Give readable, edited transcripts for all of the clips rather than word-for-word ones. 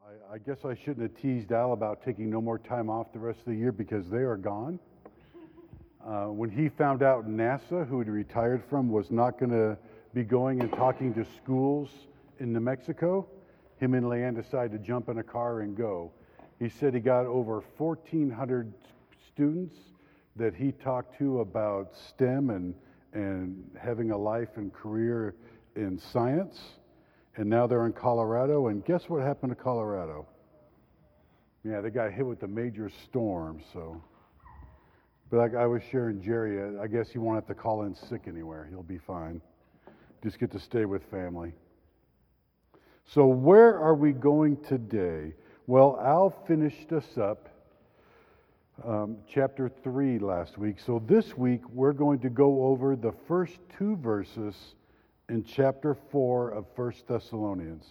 I guess I shouldn't have teased Al about taking no more time off the rest of the year because they are gone. When he found out NASA, who he retired from, was not going to be going and talking to schools in New Mexico, him and Leanne decided to jump in a car and go. He said he got over 1,400 students that he talked to about STEM and having a life and career in science. And now they're in Colorado, and guess what happened to Colorado? Yeah, they got hit with a major storm, so. But like I was sharing Jerry, I guess he won't have to call in sick anywhere. He'll be fine. Just get to stay with family. So where are we going today? Well, Al finished us up chapter 3 last week. So this week, we're going to go over the first two verses in chapter 4 of 1 Thessalonians.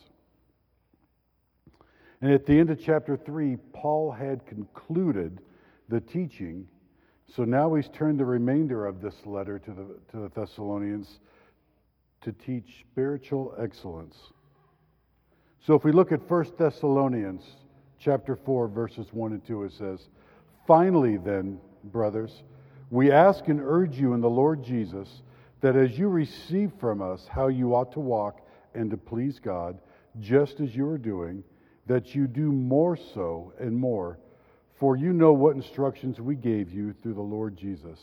And at the end of chapter 3, Paul had concluded the teaching. So now he's turned the remainder of this letter to the Thessalonians to teach spiritual excellence. So if we look at 1 Thessalonians chapter 4, verses 1 and 2, it says, "Finally then, brothers, we ask and urge you in the Lord Jesus that as you receive from us how you ought to walk and to please God, just as you are doing, that you do more so and more, for you know what instructions we gave you through the Lord Jesus."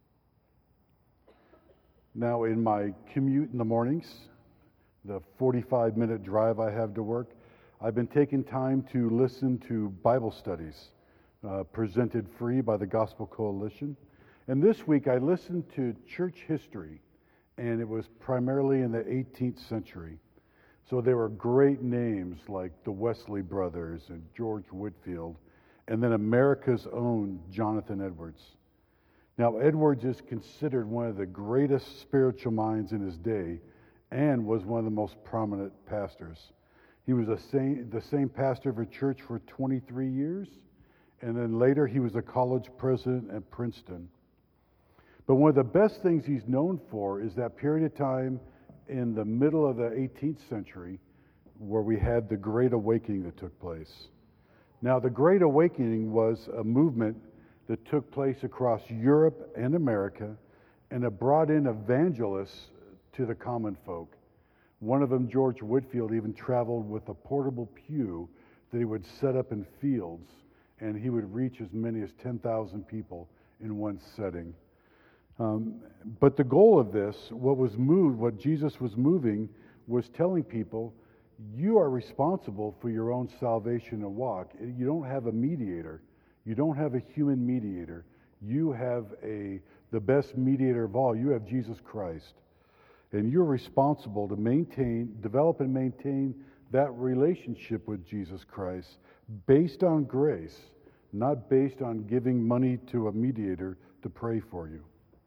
Now, in my commute in the mornings, the 45-minute drive I have to work, I've been taking time to listen to Bible studies presented free by the Gospel Coalition. And this week I listened to church history, and it was primarily in the 18th century. So there were great names like the Wesley brothers and George Whitefield, and then America's own Jonathan Edwards. Now, Edwards is considered one of the greatest spiritual minds in his day and was one of the most prominent pastors. He was the same pastor of a church for 23 years, and then later he was a college president at Princeton. But one of the best things he's known for is that period of time in the middle of the 18th century where we had the Great Awakening that took place. Now, the Great Awakening was a movement that took place across Europe and America, and it brought in evangelists to the common folk. One of them, George Whitefield, even traveled with a portable pew that he would set up in fields, and he would reach as many as 10,000 people in one setting. But the goal of this, what Jesus was moving, was telling people, you are responsible for your own salvation and walk. You don't have a mediator. You don't have a human mediator. You have the best mediator of all. You have Jesus Christ. And you're responsible to develop and maintain that relationship with Jesus Christ based on grace, not based on giving money to a mediator to pray for you.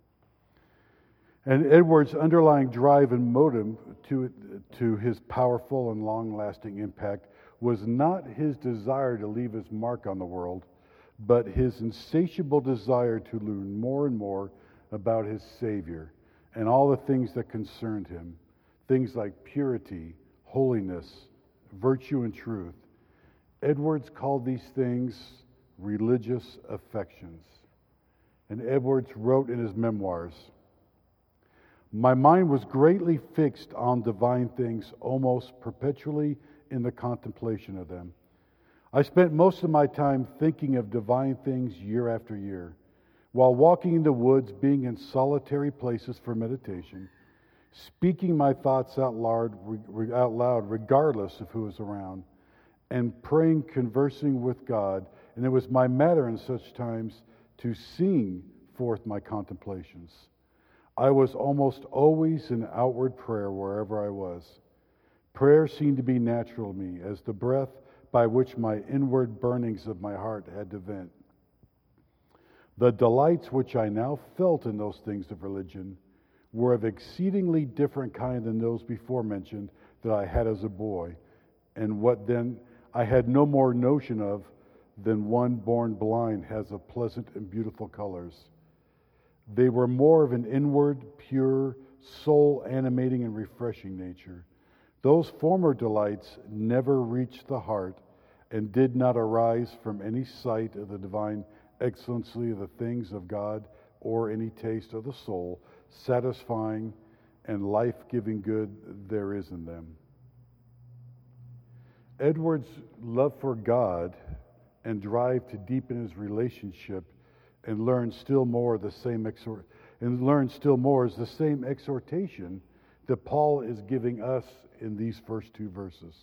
And Edwards' underlying drive and motive to his powerful and long-lasting impact was not his desire to leave his mark on the world, but his insatiable desire to learn more and more about his Savior and all the things that concerned him, things like purity, holiness, virtue, and truth. Edwards called these things religious affections. And Edwards wrote in his memoirs, "My mind was greatly fixed on divine things, almost perpetually in the contemplation of them. I spent most of my time thinking of divine things year after year, while walking in the woods, being in solitary places for meditation, speaking my thoughts out loud regardless of who was around, and praying, conversing with God. And it was my matter in such times to sing forth my contemplations. I was almost always in outward prayer wherever I was. Prayer seemed to be natural to me, as the breath by which my inward burnings of my heart had to vent. The delights which I now felt in those things of religion were of exceedingly different kind than those before mentioned that I had as a boy, and what then I had no more notion of than one born blind has of pleasant and beautiful colors. They were more of an inward, pure, soul-animating and refreshing nature. Those former delights never reached the heart, and did not arise from any sight of the divine excellency of the things of God, or any taste of the soul, satisfying and life-giving good there is in them. Edward's love for God and drive to deepen his relationship and learn still more is the same exhortation that Paul is giving us in these first two verses.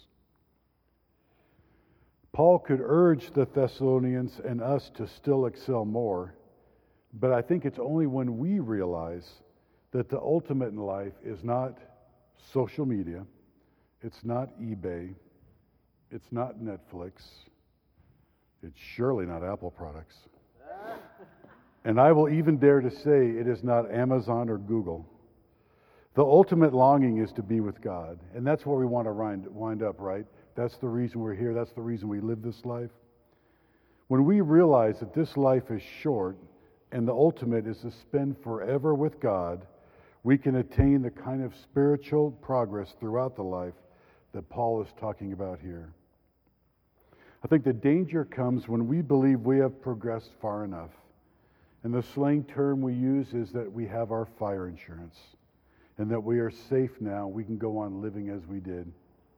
Paul could urge the Thessalonians and us to still excel more, but I think it's only when we realize that the ultimate in life is not social media, it's not eBay, it's not Netflix, it's surely not Apple products. And I will even dare to say it is not Amazon or Google. The ultimate longing is to be with God, and that's where we want to wind up, right? That's the reason we're here. That's the reason we live this life. When we realize that this life is short and the ultimate is to spend forever with God, we can attain the kind of spiritual progress throughout the life that Paul is talking about here. I think the danger comes when we believe we have progressed far enough. And the slang term we use is that we have our fire insurance and that we are safe now. We can go on living as we did.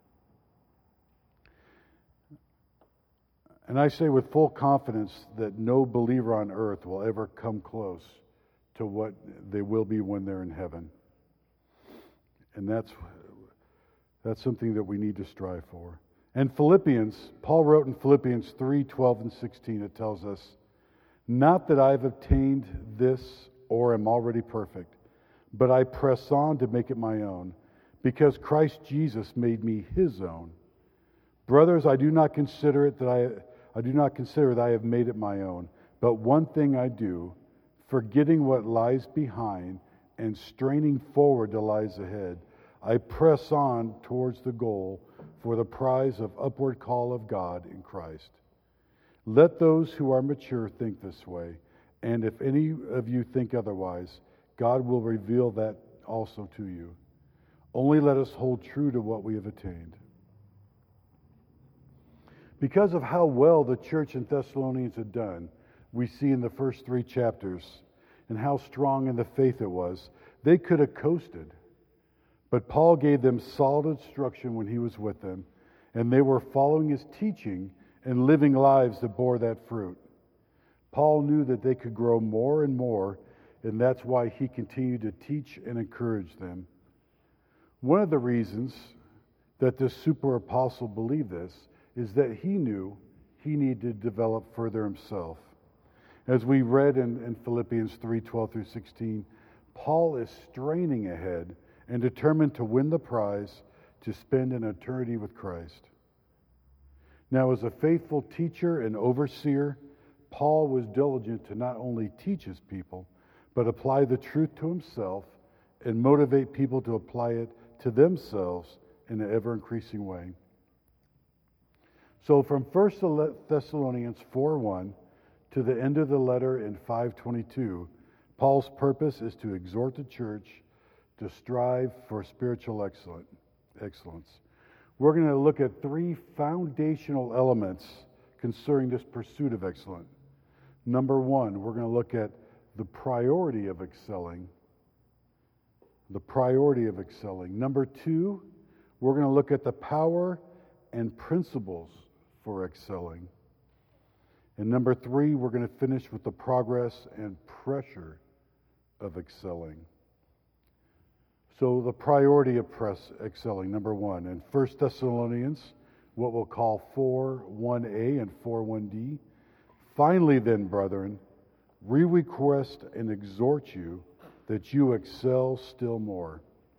And I say with full confidence that no believer on earth will ever come close to what they will be when they're in heaven. And that's something that we need to strive for. And Paul wrote in Philippians 3:12 and 16, it tells us, "Not that I have obtained this or am already perfect, but I press on to make it my own, because Christ Jesus made me his own. Brothers, I do not consider that I have made it my own, but one thing I do, forgetting what lies behind and straining forward to lies ahead, I press on towards the goal for the prize of upward call of God in Christ. Let those who are mature think this way, and if any of you think otherwise, God will reveal that also to you. Only let us hold true to what we have attained." Because of how well the church in Thessalonians had done, we see in the first 3 chapters, and how strong in the faith it was, they could have coasted. But Paul gave them solid instruction when he was with them, and they were following his teaching and living lives that bore that fruit. Paul knew that they could grow more and more, and that's why he continued to teach and encourage them. One of the reasons that this super apostle believed this is that he knew he needed to develop further himself. As we read in Philippians 3:12 through 16, Paul is straining ahead and determined to win the prize to spend an eternity with Christ. Now, as a faithful teacher and overseer, Paul was diligent to not only teach his people, but apply the truth to himself and motivate people to apply it to themselves in an ever-increasing way. So from 1 Thessalonians 4:1 to the end of the letter in 5:22, Paul's purpose is to exhort the church to strive for spiritual excellence. We're going to look at 3 foundational elements concerning this pursuit of excellence. Number 1, we're going to look at the priority of excelling. The priority of excelling. Number 2, we're going to look at the power and principles for excelling. And number 3, we're going to finish with the progress and pressure of excelling. So the priority of excelling, number 1. In 1 Thessalonians, what we'll call 4:1a and 4:1d. "Finally then, brethren, we request and exhort you that you excel still more."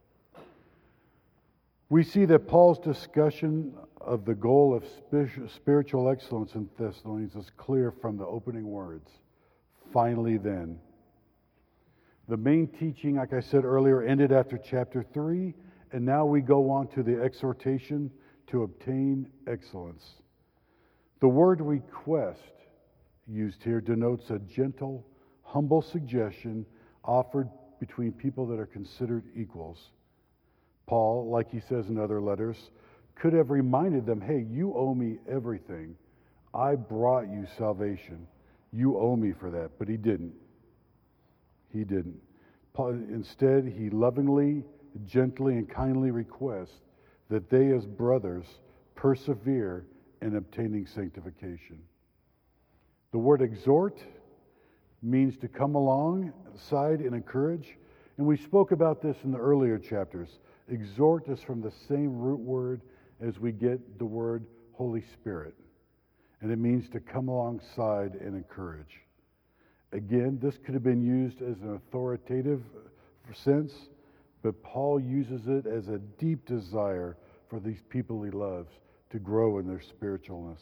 We see that Paul's discussion of the goal of spiritual excellence in Thessalonians is clear from the opening words, "Finally then." The main teaching, like I said earlier, ended after chapter 3, and now we go on to the exhortation to obtain excellence. The word request used here denotes a gentle, humble suggestion offered between people that are considered equals. Paul, like he says in other letters, could have reminded them, hey, you owe me everything. I brought you salvation. You owe me for that. But he didn't. He didn't. Instead, he lovingly, gently, and kindly requests that they as brothers persevere in obtaining sanctification. The word exhort means to come alongside and encourage. And we spoke about this in the earlier chapters. Exhort is from the same root word as we get the word Holy Spirit. And it means to come alongside and encourage. Again, this could have been used as an authoritative sense, but Paul uses it as a deep desire for these people he loves to grow in their spiritualness.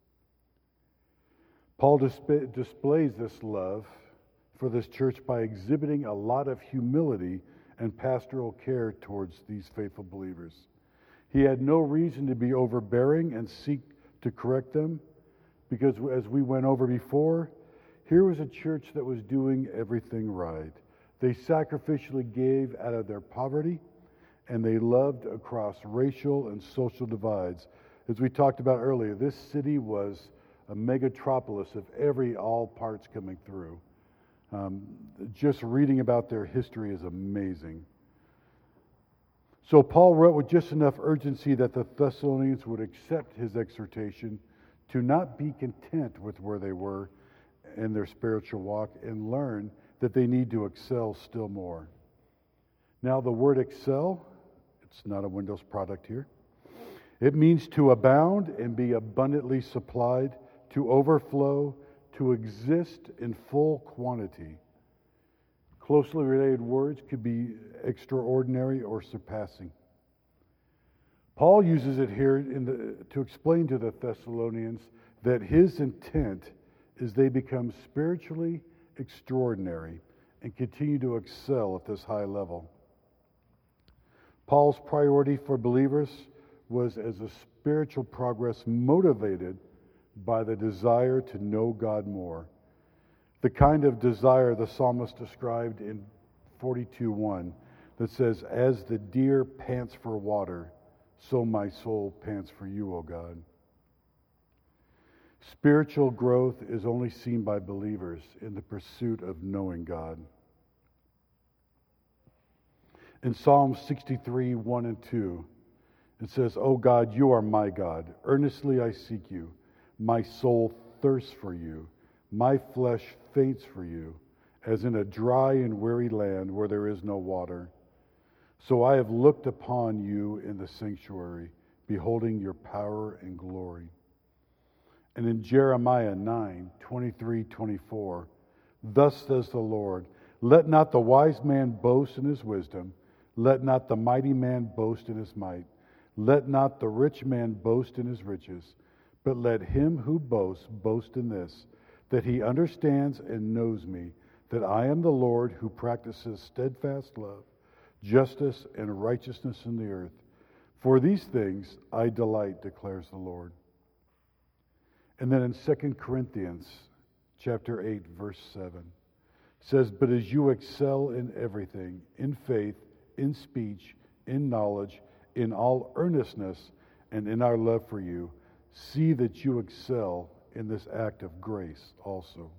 Paul displays this love for this church by exhibiting a lot of humility and pastoral care towards these faithful believers. He had no reason to be overbearing and seek to correct them, because as we went over before, here was a church that was doing everything right. They sacrificially gave out of their poverty, and they loved across racial and social divides. As we talked about earlier, this city was a megatropolis of all parts coming through. Just reading about their history is amazing. So Paul wrote with just enough urgency that the Thessalonians would accept his exhortation to not be content with where they were in their spiritual walk and learn that they need to excel still more. Now the word excel, it's not a Windows product here. It means to abound and be abundantly supplied, to overflow, to exist in full quantity. Closely related words could be extraordinary or surpassing. Paul uses it here to explain to the Thessalonians that his intent is they become spiritually extraordinary and continue to excel at this high level. Paul's priority for believers was as a spiritual progress motivated by the desire to know God more. The kind of desire the psalmist described in 42:1 that says, "As the deer pants for water, so my soul pants for you, O God." Spiritual growth is only seen by believers in the pursuit of knowing God. In Psalm 63:1 and 2, it says, "O God, you are my God. Earnestly I seek you. My soul thirsts for you. My flesh faints for you, as in a dry and weary land where there is no water. So I have looked upon you in the sanctuary, beholding your power and glory." And in Jeremiah 9:23-24, "Thus says the Lord, let not the wise man boast in his wisdom, let not the mighty man boast in his might, let not the rich man boast in his riches, but let him who boasts boast in this, that he understands and knows me, that I am the Lord who practices steadfast love, justice, and righteousness in the earth. For these things I delight, declares the Lord." And then in 2 Corinthians chapter 8, verse 7, says, "But as you excel in everything, in faith, in speech, in knowledge, in all earnestness, and in our love for you, see that you excel in this act of grace also."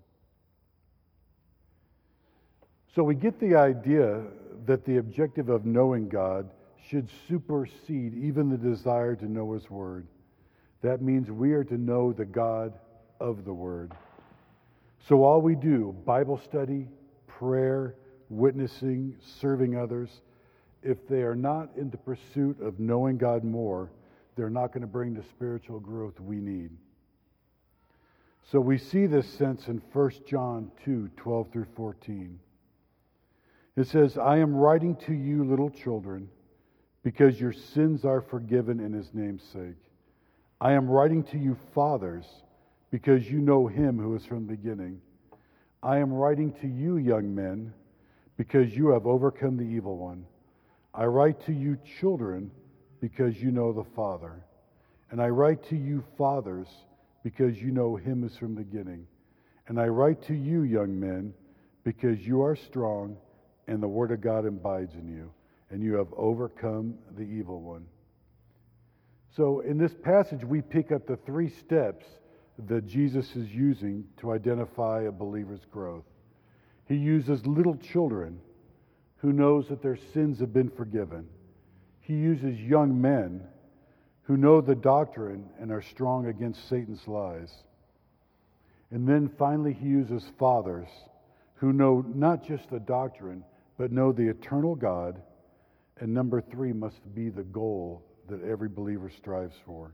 So we get the idea that the objective of knowing God should supersede even the desire to know His Word. That means we are to know the God of the Word. So all we do, Bible study, prayer, witnessing, serving others, if they are not in the pursuit of knowing God more, they're not going to bring the spiritual growth we need. So we see this sense in 1 John 2:12-14. It says, "I am writing to you, little children, because your sins are forgiven in His name's sake. I am writing to you, fathers, because you know Him who is from the beginning. I am writing to you, young men, because you have overcome the evil one. I write to you, children, because you know the Father. And I write to you, fathers, because you know Him who is from the beginning. And I write to you, young men, because you are strong, and the Word of God abides in you, and you have overcome the evil one." So in this passage, we pick up the 3 steps that Jesus is using to identify a believer's growth. He uses little children who knows that their sins have been forgiven. He uses young men who know the doctrine and are strong against Satan's lies. And then finally, he uses fathers who know not just the doctrine, but know the eternal God. And number 3 must be the goal that every believer strives for.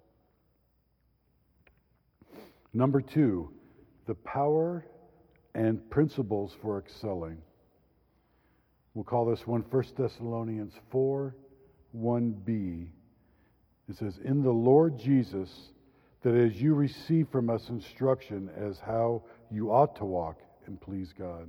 Number 2, the power and principles for excelling. We'll call this one 1 Thessalonians 4, 1b. It says, "In the Lord Jesus, that as you receive from us instruction as how you ought to walk and please God."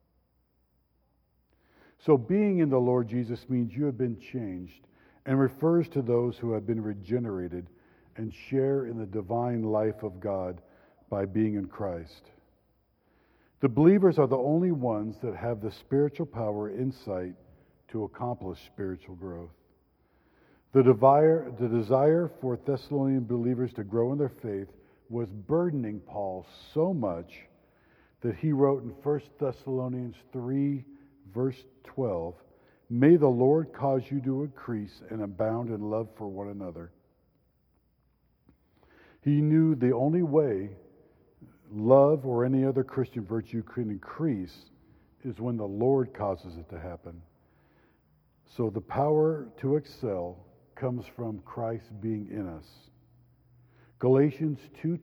So being in the Lord Jesus means you have been changed, and refers to those who have been regenerated and share in the divine life of God by being in Christ. The believers are the only ones that have the spiritual power insight to accomplish spiritual growth. The desire for Thessalonian believers to grow in their faith was burdening Paul so much that he wrote in 1 Thessalonians 3, verse 12, "May the Lord cause you to increase and abound in love for one another." He knew the only way love or any other Christian virtue can increase is when the Lord causes it to happen. So the power to excel comes from Christ being in us. Galatians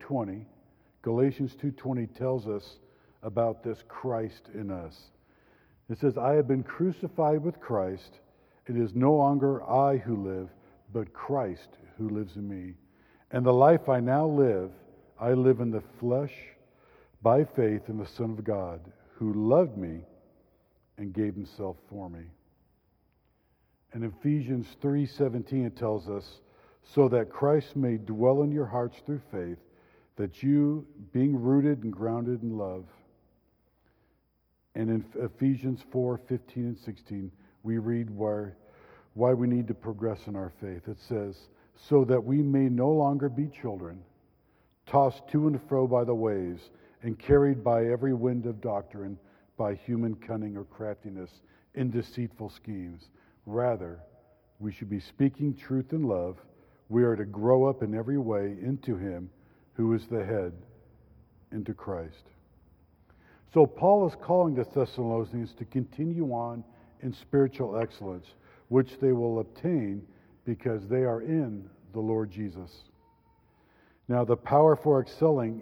2:20 tells us about this Christ in us. It says, "I have been crucified with Christ. It is no longer I who live, but Christ who lives in me. And the life I now live, I live in the flesh by faith in the Son of God, who loved me and gave himself for me." In Ephesians 3:17 it tells us, "So that Christ may dwell in your hearts through faith, that you, being rooted and grounded in love." And in Ephesians 4:15 and 16, we read why we need to progress in our faith. It says, "So that we may no longer be children, tossed to and fro by the waves, and carried by every wind of doctrine, by human cunning or craftiness in deceitful schemes. Rather, we should be speaking truth in love. We are to grow up in every way into Him who is the head, into Christ." So Paul is calling the Thessalonians to continue on in spiritual excellence, which they will obtain because they are in the Lord Jesus. Now, the power for excelling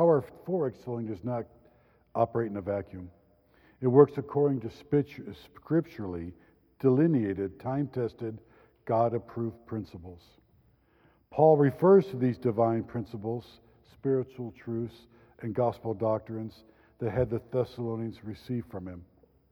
does not operate in a vacuum. It works according to scripturally delineated, time-tested, God-approved principles. Paul refers to these divine principles, spiritual truths, and gospel doctrines that had the Thessalonians receive from him.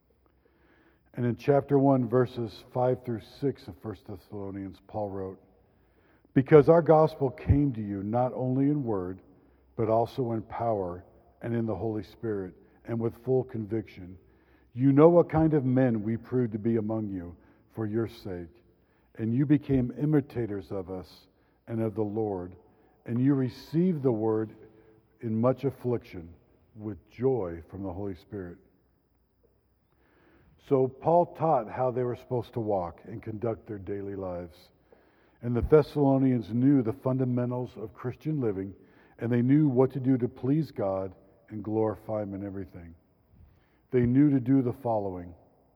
And in chapter 1, verses 5 through 6 of 1 Thessalonians, Paul wrote, "Because our gospel came to you not only in word, but also in power and in the Holy Spirit, and with full conviction. You know what kind of men we proved to be among you for your sake, and you became imitators of us and of the Lord, and you received the word in much affliction with joy from the Holy Spirit." So Paul taught how they were supposed to walk and conduct their daily lives. And the Thessalonians knew the fundamentals of Christian living, and they knew what to do to please God and glorify Him in everything. They knew to do the following.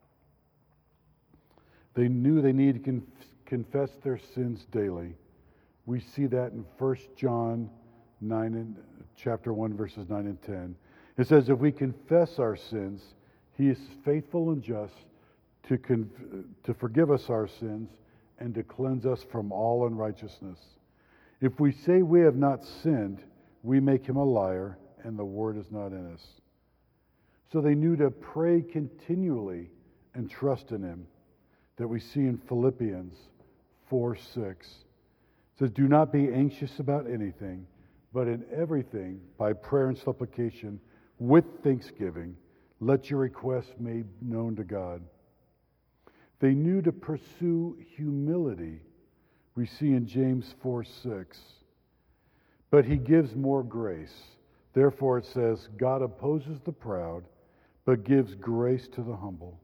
They knew they needed to confess their sins daily. We see that in 1 John 9 and chapter 1, verses 9 and 10. It says, "If we confess our sins, He is faithful and just to forgive us our sins and to cleanse us from all unrighteousness. If we say we have not sinned, we make Him a liar, and the word is not in us." So they knew to pray continually and trust in Him, that we see in Philippians 4:6. It says, "Do not be anxious about anything, but in everything, by prayer and supplication, with thanksgiving, let your requests made known to God." They knew to pursue humility We see in James 4:6, but he gives more grace. Therefore it says, God opposes the proud, but gives grace to the humble.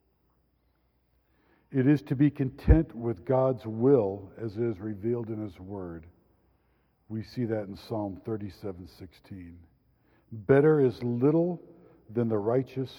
It is to be content with God's will as it is revealed in His Word. We see that in Psalm 37:16. Better is little that the righteous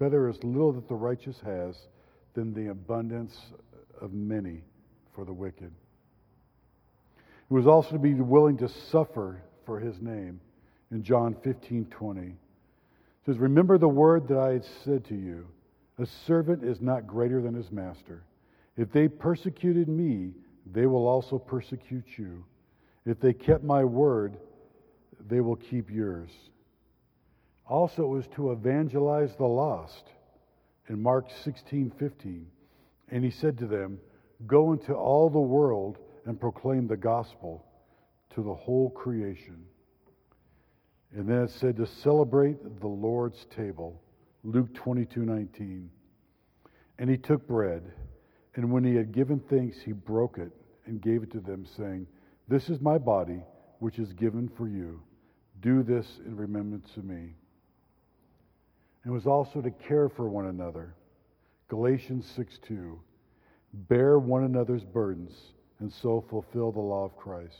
has than the abundance of many for the wicked. It was also to be willing to suffer for His name. In John 15:20, it says, remember the word that I had said to you, a servant is not greater than his master. If they persecuted me, they will also persecute you. If they kept my word, they will keep yours. Also, it was to evangelize the lost. In Mark 16:15, and he said to them, go into all the world and proclaim the gospel to the whole creation. And then it said to celebrate the Lord's table. Luke 22:19. And he took bread, and when he had given thanks, he broke it and gave it to them, saying, this is my body, which is given for you. Do this in remembrance of me. And it was also to care for one another. Galatians 6:2. Bear one another's burdens, and so fulfill the law of Christ.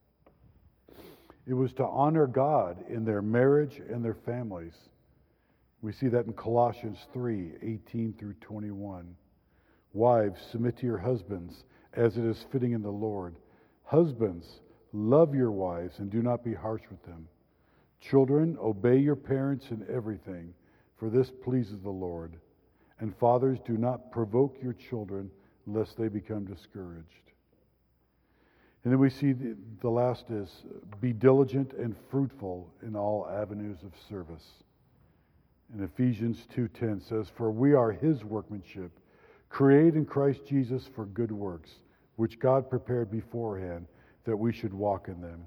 It was to honor God in their marriage and their families. We see that in Colossians 3:18 through 21. Wives, submit to your husbands as it is fitting in the Lord. Husbands, love your wives and do not be harsh with them. Children, obey your parents in everything, for this pleases the Lord. And fathers, do not provoke your children, lest they become discouraged. And then we see the last is, be diligent and fruitful in all avenues of service. And Ephesians 2:10 says, for we are His workmanship, created in Christ Jesus for good works, which God prepared beforehand that we should walk in them.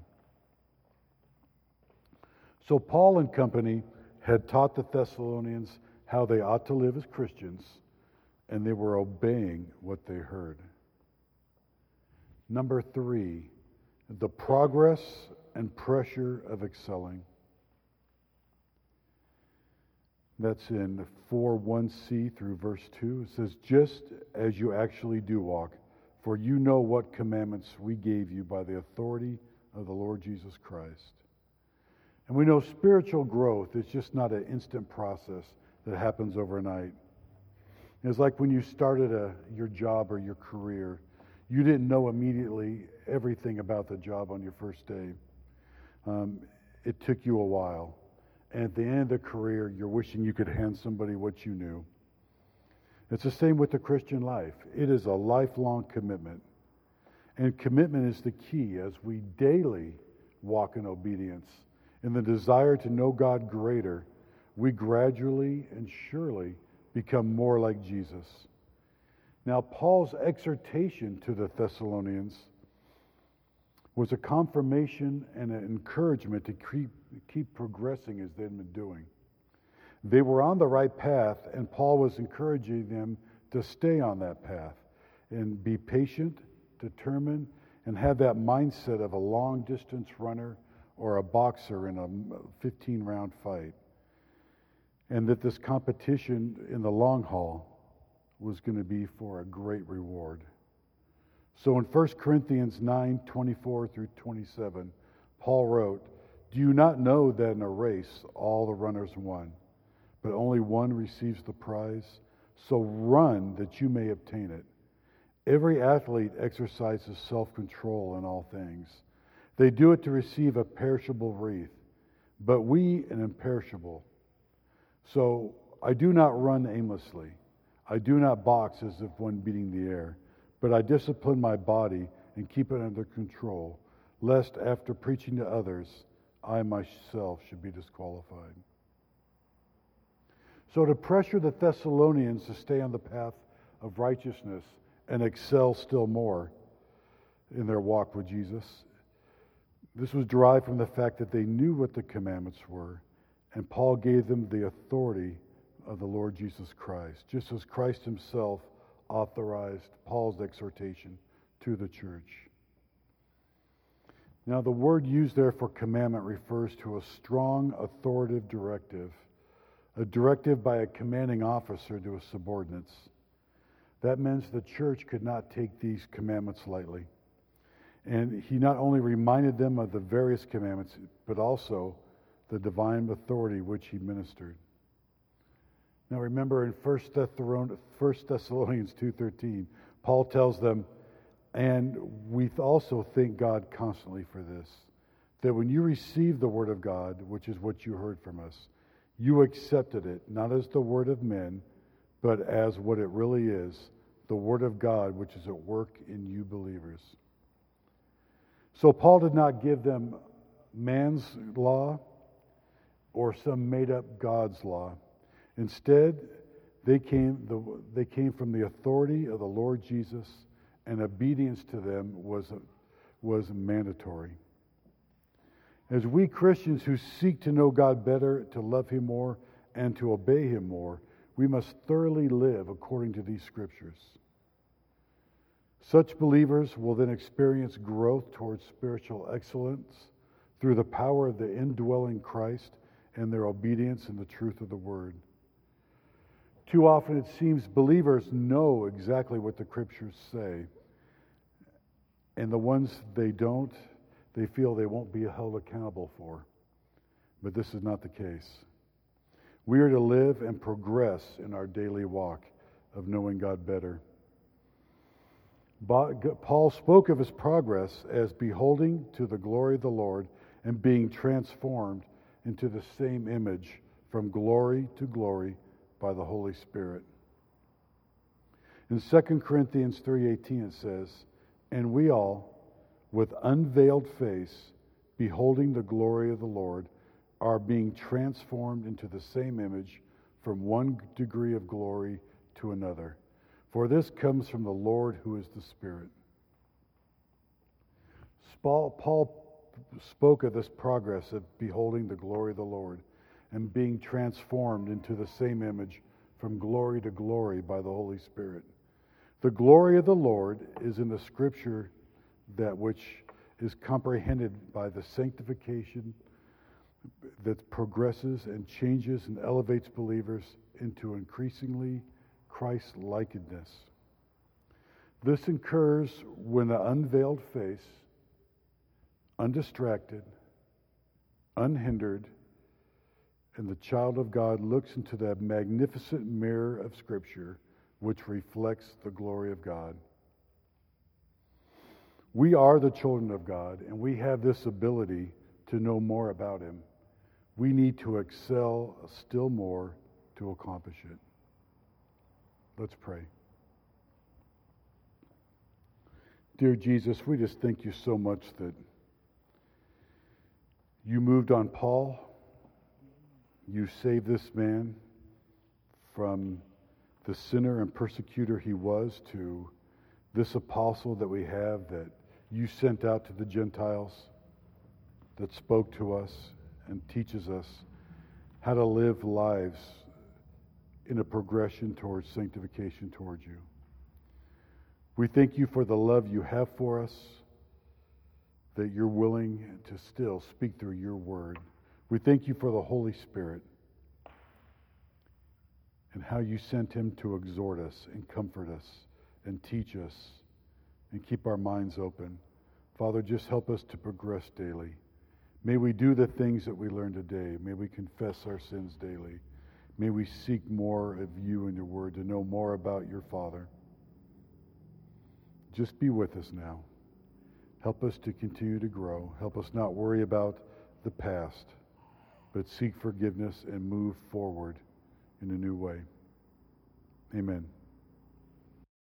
So Paul and company had taught the Thessalonians how they ought to live as Christians, and they were obeying what they heard. Number 3, the progress and pressure of excelling. That's in 4:1c through verse 2. It says, just as you actually do walk, for you know what commandments we gave you by the authority of the Lord Jesus Christ. And we know spiritual growth is just not an instant process that happens overnight. It's like when you started your job or your career. You didn't know immediately everything about the job on your first day. It took you a while. And at the end of the career, you're wishing you could hand somebody what you knew. It's the same with the Christian life. It is a lifelong commitment. And commitment is the key as we daily walk in obedience. In the desire to know God greater, we gradually and surely become more like Jesus. Now, Paul's exhortation to the Thessalonians was a confirmation and an encouragement to keep progressing as they'd been doing. They were on the right path, and Paul was encouraging them to stay on that path and be patient, determined, and have that mindset of a long-distance runner or a boxer in a 15-round fight. And that this competition in the long haul was going to be for a great reward. So in 1 Corinthians 9:24 through 27, Paul wrote, do you not know that in a race all the runners won, but only one receives the prize? So run that you may obtain it. Every athlete exercises self-control in all things. They do it to receive a perishable wreath, but we an imperishable. So I do not run aimlessly. I do not box as if one beating the air, but I discipline my body and keep it under control, lest after preaching to others, I myself should be disqualified. So to pressure the Thessalonians to stay on the path of righteousness and excel still more in their walk with Jesus, this was derived from the fact that they knew what the commandments were, and Paul gave them the authority of the Lord Jesus Christ, just as Christ himself authorized Paul's exhortation to the church. Now, the word used there for commandment refers to a strong, authoritative directive, a directive by a commanding officer to his subordinates. That means the church could not take these commandments lightly. And he not only reminded them of the various commandments, but also the divine authority which he ministered. Now remember in 1 Thessalonians 2:13, Paul tells them, and we also thank God constantly for this, that when you received the word of God, which is what you heard from us, you accepted it, not as the word of men, but as what it really is, the word of God, which is at work in you believers. So Paul did not give them man's law or some made-up God's law. Instead, they came from the authority of the Lord Jesus, and obedience to them was mandatory. As we Christians who seek to know God better, to love Him more, and to obey Him more, we must thoroughly live according to these scriptures. Such believers will then experience growth towards spiritual excellence through the power of the indwelling Christ and their obedience in the truth of the Word. Too often it seems believers know exactly what the scriptures say, and the ones they don't, they feel they won't be held accountable for. But this is not the case. We are to live and progress in our daily walk of knowing God better. Paul spoke of his progress as beholding to the glory of the Lord and being transformed into the same image from glory to glory by the Holy Spirit. In 2 Corinthians 3:18 it says, and we all, with unveiled face, beholding the glory of the Lord, are being transformed into the same image from one degree of glory to another. For this comes from the Lord who is the Spirit. Paul spoke of this progress of beholding the glory of the Lord and being transformed into the same image from glory to glory by the Holy Spirit. The glory of the Lord is in the Scripture that which is comprehended by the sanctification that progresses and changes and elevates believers into increasingly Christ-likeness. This occurs when the unveiled face, undistracted, unhindered, and the child of God looks into that magnificent mirror of Scripture which reflects the glory of God. We are the children of God, and we have this ability to know more about Him. We need to excel still more to accomplish it. Let's pray. Dear Jesus, we just thank you so much that you moved on Paul. You saved this man from the sinner and persecutor he was to this apostle that we have that you sent out to the Gentiles, that spoke to us and teaches us how to live lives in a progression towards sanctification towards you. We thank you for the love you have for us, that you're willing to still speak through your word. We thank you for the Holy Spirit and how you sent him to exhort us and comfort us and teach us and keep our minds open. Father, just help us to progress daily. May we do the things that we learned today. May we confess our sins daily. May we seek more of you and your word to know more about your Father. Just be with us now. Help us to continue to grow. Help us not worry about the past, but seek forgiveness and move forward in a new way. Amen.